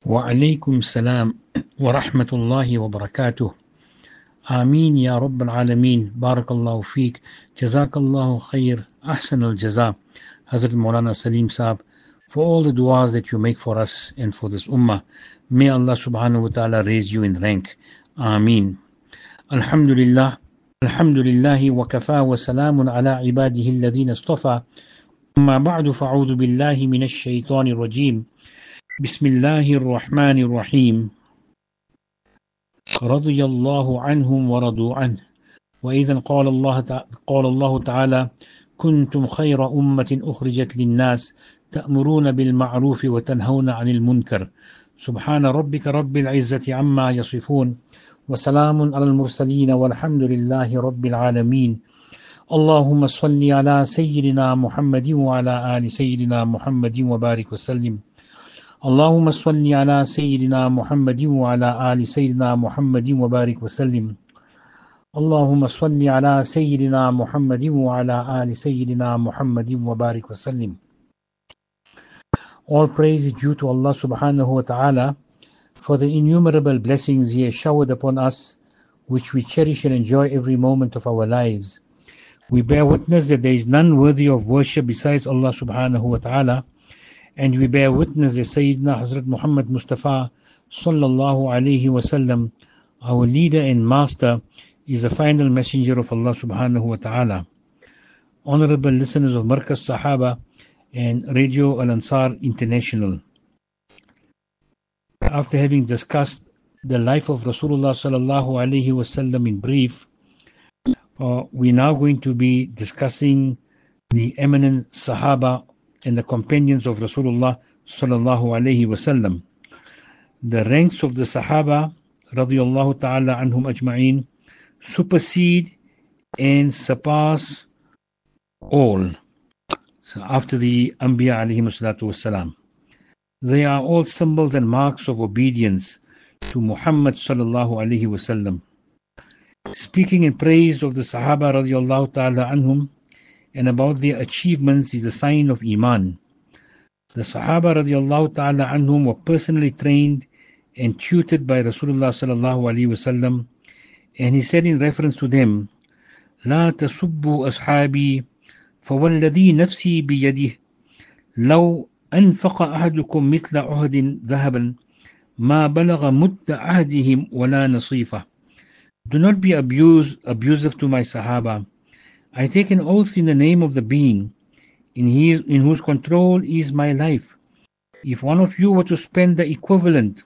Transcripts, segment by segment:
وعليكم السلام ورحمة الله وبركاته. آمين يا رب العالمين. بارك الله فيك. جزاك الله خير. أحسن الجزاء. Hazrat Maulana Salim Saab, for all the du'as that you make for us and for this ummah. May Allah subhanahu wa ta'ala raise you in rank. Ameen. Alhamdulillah. Alhamdulillahi wa kafa wa salamun ala ibadihi alladhina istafa. Amma ba'du fa'udhu billahi minash shaitanir rajim. بسم الله الرحمن الرحيم. رضي الله عنهم ورضوا عنه وإذا قال الله تعالى كنتم خير أمة أخرجت للناس تأمرون بالمعروف وتنهون عن المنكر سبحان ربك رب العزة عما يصفون وسلام على المرسلين والحمد لله رب العالمين. اللهم صل على سيدنا محمد وعلى آل سيدنا محمد وبارك وسلم. اللهم صل على سيدنا محمد وعلى آل سيدنا محمد وبارك وسلم. اللهم صل على سيدنا محمد وعلى آل سيدنا محمد وبارك وسلم. All praise is due to Allah subhanahu wa ta'ala for the innumerable blessings He has showered upon us, which we cherish and enjoy every moment of our lives. We bear witness that there is none worthy of worship besides Allah subhanahu wa ta'ala, and we bear witness that Sayyidina Hazrat Muhammad Mustafa sallallahu alayhi wasallam, our leader and master, is the final messenger of Allah subhanahu wa ta'ala. Honorable listeners of Markaz Sahaba and Radio Al-Ansar International, after having discussed the life of Rasulullah sallallahu alayhi wasallam in brief, we're now going to be discussing the eminent Sahaba and the companions of Rasulullah sallallahu alayhi wasallam. The ranks of the Sahaba radiyallahu ta'ala anhum ajma'in supersede and surpass all. So after the Anbiya alayhi salatu wasalam, they are all symbols and marks of obedience to Muhammad sallallahu alayhi wasallam. Speaking in praise of the Sahaba radiyallahu ta'ala anhum and about their achievements is a sign of Iman. The Sahaba radiallahu ta'ala anhum were personally trained and tutored by Rasulullah sallallahu alayhi wasallam, and he said in reference to them, لا تسبوا أصحابي فوالذي نفسي بيده لو أنفق أحدكم مثل عهد ذهبا ما بلغ مد عهدهم ولا نصيفه. Do not be abusive to my Sahaba. I take an oath in the name of the being in whose control is my life. If one of you were to spend the equivalent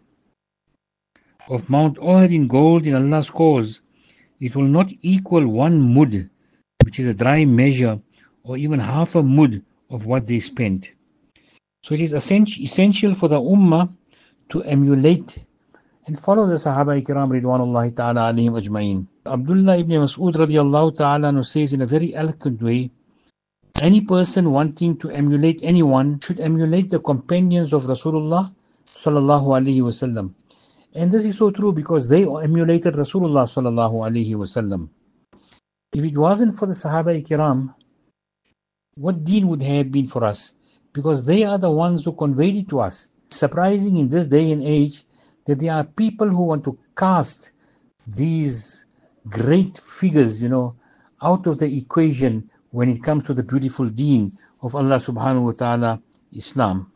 of Mount Uhud in gold in Allah's cause, it will not equal one mud, which is a dry measure, or even half a mud of what they spent. So it is essential for the Ummah to emulate and follow the Sahaba Ikram Ridwanullahi Ta'ala alayhim ajma'in. Abdullah ibn Mas'ud radiallahu ta'ala says in a very eloquent way, any person wanting to emulate anyone should emulate the companions of Rasulullah sallallahu alayhi wasallam. And this is so true because they emulated Rasulullah sallallahu alayhi wasallam. If it wasn't for the Sahaba Ikram, what deen would have been for us? Because they are the ones who conveyed it to us. It's surprising in this day and age that there are people who want to cast these great figures, out of the equation when it comes to the beautiful deen of Allah subhanahu wa ta'ala, Islam.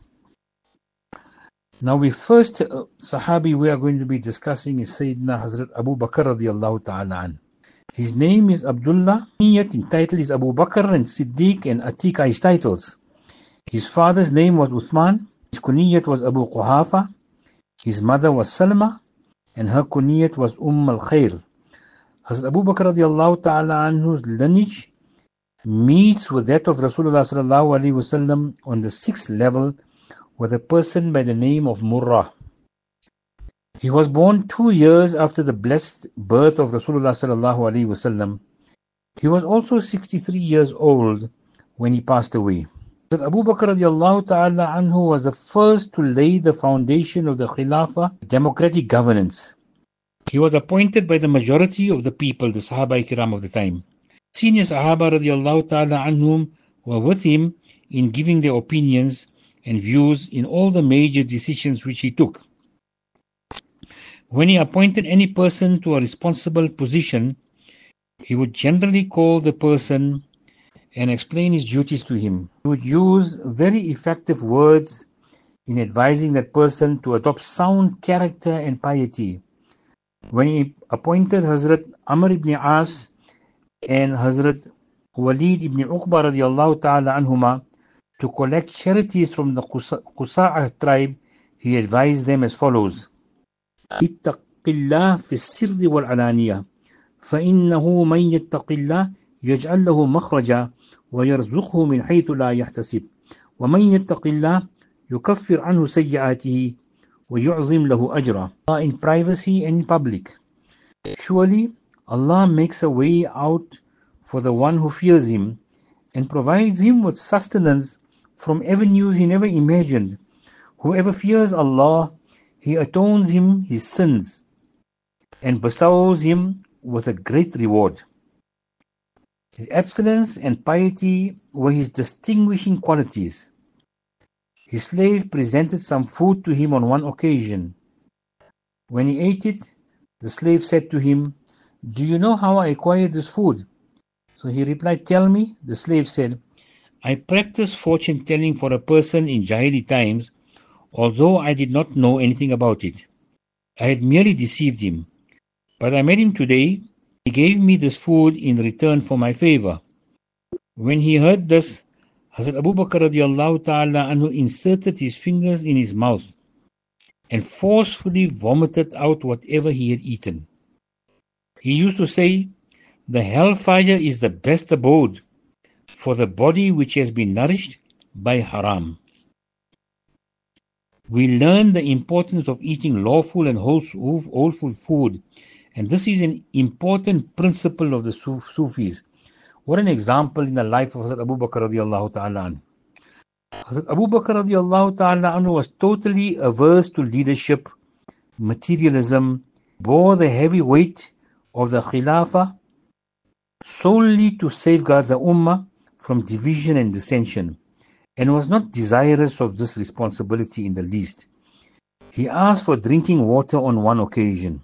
Now, the first Sahabi we are going to be discussing is Sayyidina Hazrat Abu Bakr radiallahu ta'ala an. His name is Abdullah. His title is Abu Bakr, and Siddiq and Atiq are his titles. His father's name was Uthman. His kunyat was Abu Quhafa. His mother was Salma, and her kunyat was al-Khair. Hazrat Abu Bakr radiallahu ta'ala anhu's lineage meets with that of Rasulullah sallallahu alayhi wasallam on the 6th level with a person by the name of Murrah. He was born 2 years after the blessed birth of Rasulullah sallallahu alayhi wasallam. He was also 63 years old when he passed away. Abu Bakr radiallahu ta'ala anhu was the first to lay the foundation of the Khilafah, democratic governance. He was appointed by the majority of the people, the Sahaba Ikram of the time. Senior Sahaba radiallahu ta'ala anhum were with him in giving their opinions and views in all the major decisions which he took. When he appointed any person to a responsible position, he would generally call the person and explain his duties to him. He would use very effective words in advising that person to adopt sound character and piety. When he appointed Hazrat Amr ibn As and Hazrat Walid ibn Uqba radiallahu ta'ala anhuma to collect charities from the Qusa'ah tribe, he advised them as follows: اتق الله في السر والعلانية فإنه من يتق الله يجعل له مخرجا ويرزقه من حيث لا يحتسب ومن يتق الله يكفر عنه سيئاته ويعظم له أجرا. In privacy and in public. Surely Allah makes a way out for the one who fears Him and provides him with sustenance from avenues he never imagined. Whoever fears Allah, He atones him his sins and bestows him with a great reward. His abstinence and piety were his distinguishing qualities. His slave presented some food to him on one occasion. When he ate it, the slave said to him, "Do you know how I acquired this food?" So he replied, "Tell me." The slave said, "I practiced fortune telling for a person in Jahili times, although I did not know anything about it. I had merely deceived him. But I met him today. He gave me this food in return for my favor." When he heard this, Hazrat Abu Bakr radiallahu ta'ala anhu inserted his fingers in his mouth and forcefully vomited out whatever he had eaten. He used to say, "The hellfire is the best abode for the body which has been nourished by haram." We learn the importance of eating lawful and wholesome food, and this is an important principle of the Sufis. What an example in the life of Hazrat Abu Bakr radiallahu ta'ala anhu. Hazrat Abu Bakr radiallahu ta'ala anhu was totally averse to leadership, materialism, bore the heavy weight of the Khilafah solely to safeguard the Ummah from division and dissension, and was not desirous of this responsibility in the least. He asked for drinking water on one occasion.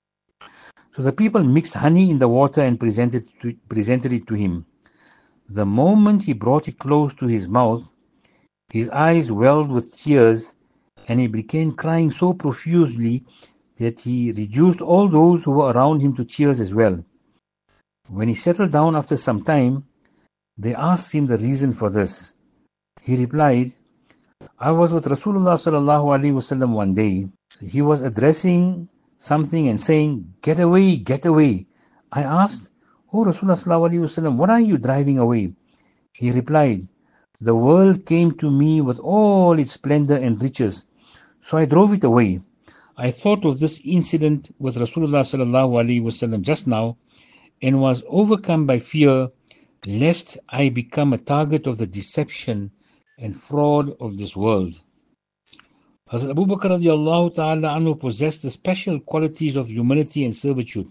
So the people mixed honey in the water and presented it to him. The moment he brought it close to his mouth, his eyes welled with tears, and he began crying so profusely that he reduced all those who were around him to tears as well. When he settled down after some time, they asked him the reason for this. He replied, "I was with Rasulullah sallallahu alaihi wasallam one day. He was addressing something and saying, 'Get away, get away.' I asked, 'Oh Rasulullah sallallahu alaihi wasallam, what are you driving away?' He replied, 'The world came to me with all its splendor and riches, so I drove it away.' I thought of this incident with Rasulullah sallallahu alaihi wasallam just now and was overcome by fear lest I become a target of the deception and fraud of this world." Hazrat Abu Bakr radiallahu ta'ala anhu possessed the special qualities of humility and servitude.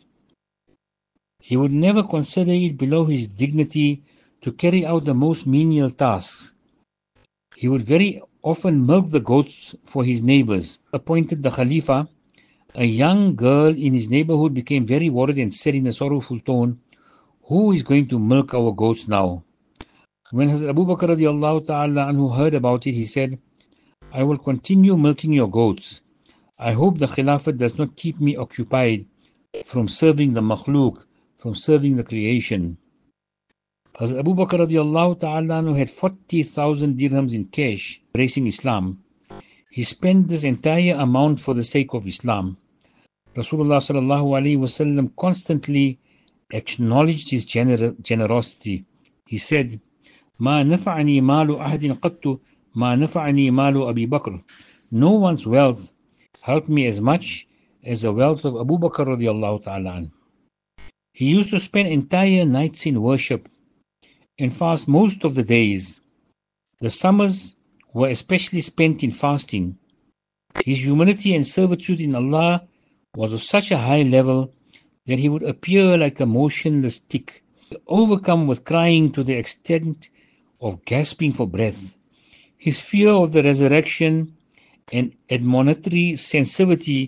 He would never consider it below his dignity to carry out the most menial tasks. He would very often milk the goats for his neighbors. Appointed the Khalifa, a young girl in his neighborhood became very worried and said in a sorrowful tone, "Who is going to milk our goats now?" When Hazrat Abu Bakr radiallahu ta'ala anhu heard about it, he said, "I will continue milking your goats. I hope the Khilafat does not keep me occupied from serving the makhluk, from serving the creation." Hazrat Abu Bakr radiallahu ta'ala anhu had 40,000 dirhams in cash, embracing Islam. He spent this entire amount for the sake of Islam. Rasulullah sallallahu alaihi wasallam constantly acknowledged his generosity. He said, "Ma nafa'ani malu ahadin qattu ma nafa'ani malu Abi Bakr." No one's wealth helped me as much as the wealth of Abu Bakr radiallahu ta'ala anhu. He used to spend entire nights in worship and fast most of the days. The summers were especially spent in fasting. His humility and servitude in Allah was of such a high level that he would appear like a motionless stick, overcome with crying to the extent of gasping for breath. His fear of the resurrection and admonitory sensitivity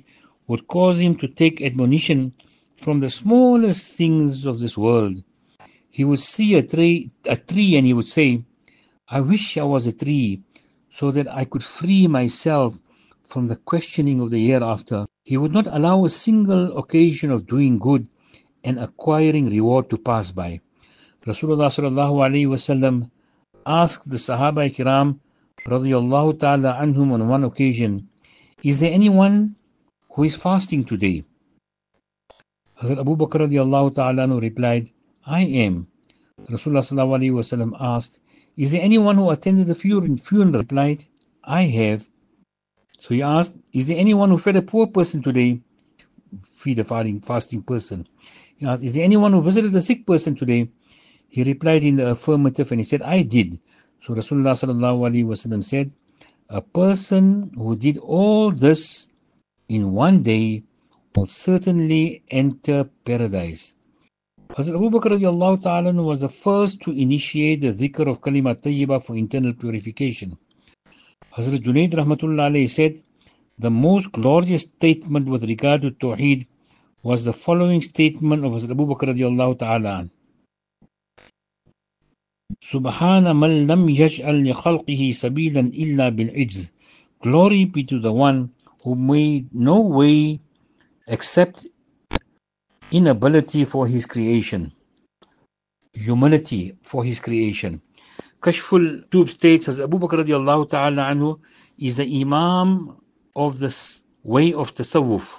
would cause him to take admonition from the smallest things of this world. He would see a tree and he would say, I wish I was a tree so that I could free myself from the questioning of the hereafter. He would not allow a single occasion of doing good and acquiring reward to pass by. Rasulullah sallallahu alayhi wasallam asked the Sahaba Kiram radiyallahu ta'ala anhum on one occasion, is there anyone who is fasting today? Hazrat Abu Bakr radiyallahu ta'ala anhu replied, I am. Rasulullah sallallahu alayhi wasallam asked, is there anyone who attended the funeral? Replied, I have. So he asked, is there anyone who fed a poor person today? Feed a fasting person. He asked, is there anyone who visited a sick person today? He replied in the affirmative and he said, I did. So Rasulullah sallallahu alaihi wasallam said, a person who did all this in one day will certainly enter paradise. Hazrat Abu Bakr radiallahu ta'ala was the first to initiate the dhikr of Kalimat Tayyibah for internal purification. Hazrat Junaid rahmatullah alayhi said, the most glorious statement with regard to Tawheed was the following statement of Hazrat Abu Bakr radiallahu ta'ala. Subhana man lam yaj'al li khalqihi sabilan illa bil ijz. Glory be to the one who made no way except inability for his creation, humility for his creation. Kashful Tube states, as Abu Bakr radiallahu ta'ala anhu is the Imam of the way of Tasawwuf,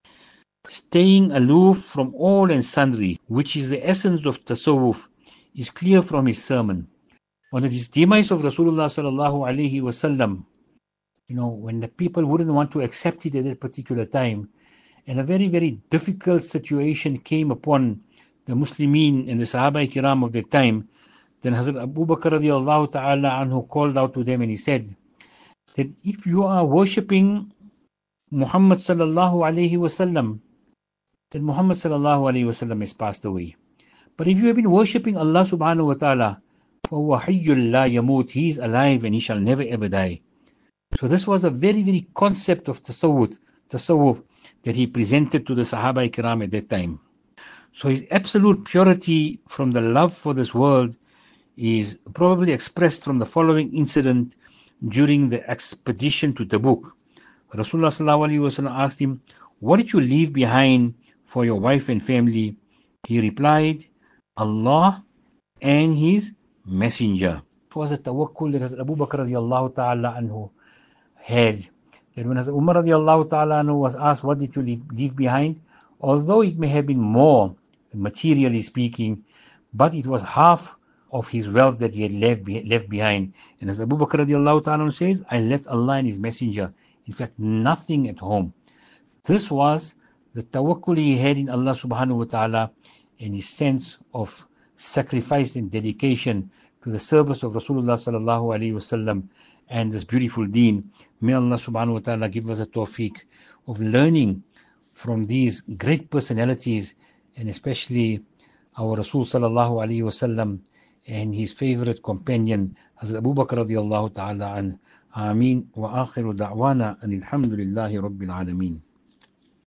staying aloof from all and sundry, which is the essence of Tasawwuf, is clear from his sermon. On the demise of Rasulullah sallallahu alayhi wasallam, when the people wouldn't want to accept it at that particular time, and a very, very difficult situation came upon the Muslimin and the Sahaba Kiram of that time, then Hazrat Abu Bakr radiallahu ta'ala anhu called out to them and he said that if you are worshipping Muhammad sallallahu alayhi wasallam, then Muhammad sallallahu alayhi wasallam has passed away. But if you have been worshipping Allah subhanahu wa ta'ala, فَهُوَ حَيٌّ لَا يَمُوتُ, He is alive and He shall never ever die. So this was a very, very concept of tasawwuf that he presented to the Sahaba Kiram at that time. So his absolute purity from the love for this world is probably expressed from the following incident during the expedition to Tabuk. Rasulullah sallallahu alaihi wasallam asked him, what did you leave behind for your wife and family? He replied, Allah and His Messenger. It was a tawakkul that Abu Bakr radiallahu ta'ala anhu had. That when Umar radiallahu ta'ala anhu was asked, what did you leave behind? Although it may have been more, materially speaking, but it was half of his wealth that he had left behind. And as Abu Bakr radiallahu ta'ala says, I left Allah and His Messenger. In fact, nothing at home. This was the tawakkul he had in Allah subhanahu wa ta'ala and his sense of sacrifice and dedication to the service of Rasulullah sallallahu alaihi wasallam and this beautiful deen. May Allah subhanahu wa ta'ala give us a tawfiq of learning from these great personalities, and especially our Rasul sallallahu alaihi wasallam and his favorite companion Hazrat Abu Bakr radiyallahu ta'ala an. Ameen wa akhiru da'wana and alhamdulillahi rabbil alameen.